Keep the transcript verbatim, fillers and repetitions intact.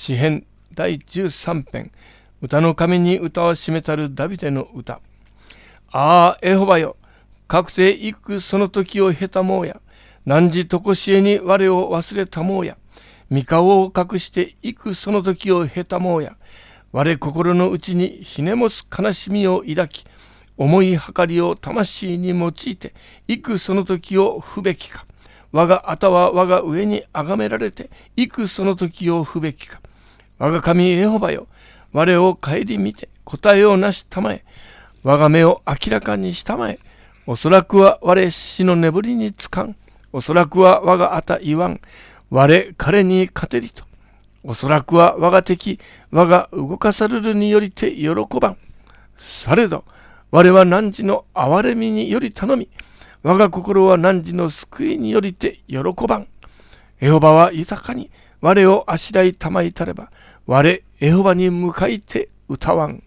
詩編だいじゅうさん編、歌の神に歌を締めたるダビデの歌。ああ、エホバよ、かくて行くその時を経たもうや、汝とこしえに我を忘れたもうや、御顔を隠して行くその時を経たもうや、我心の内にひねもす悲しみを抱き、思いはかりを魂に用いて行くその時を不べきか。我が頭は我が上にあがめられて行くその時を不べきか。我が神エホバよ、我を顧みて答えをなしたまえ。我が目を明らかにしたまえ。おそらくは我死の眠りにつかん。おそらくは我があた言わん。我彼に勝てりと。おそらくは我が敵、我が動かされるによりて喜ばん。されど、我は汝の憐れみにより頼み、我が心は汝の救いによりて喜ばん。エホバは豊かに我をあしらいたまいたれば、我エホバに向かいて歌わん。